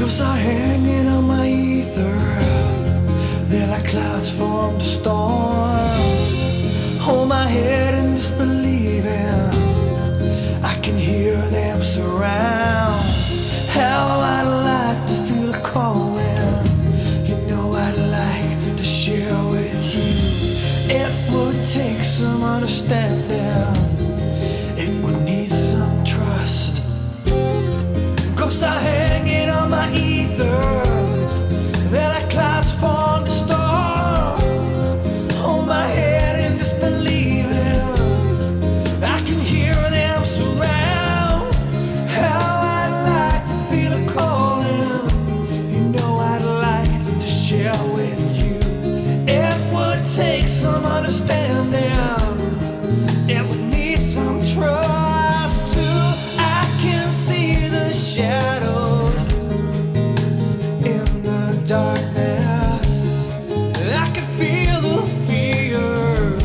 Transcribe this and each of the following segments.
Ghosts are hanging on my ether. They're like clouds from the storm. Hold my head in disbelieving. I can hear them surround. How I'd like to feel a calling. You know I'd like to share with you. It would take some understanding. It would need some trust. Ghosts are hanging on my ether. They're like clouds from the storm. Hold my head in disbelieving. I can hear them surround. How I'd like to feel a calling. You know I'd like to share with you. It would take some understanding. It would need some trust too. I can see the shadows in the darkness. I can feel the fear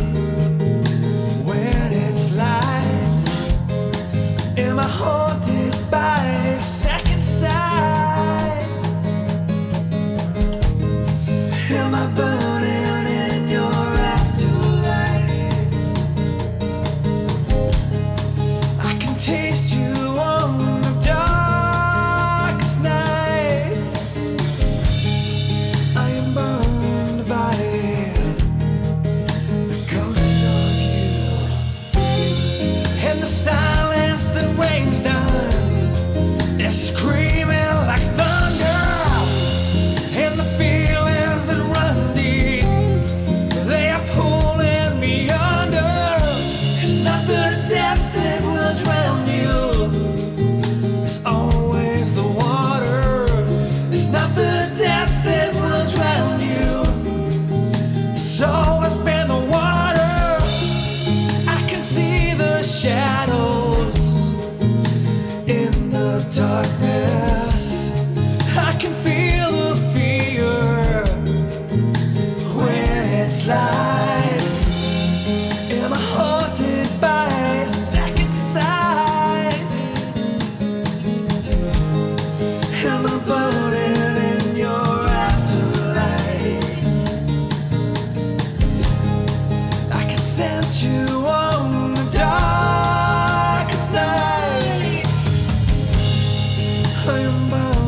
when it's light. Am I haunted by a second sight? Am I burning in your afterlife? I can taste you on the darkest night. I am burned by the ghost of you. And the silence that rains down is screaming like thunder. And the feelings that run deep, they are pulling me under. It's not the depths that will drown you. It's always the water. It's not the depths that will drown you. It's always been the water. I can see the shadows in the darkness. I can feel the fear when it's light. Am I haunted by a second sight? Am I burning in your afterlife? I can sense you on the darkest night. I am burning.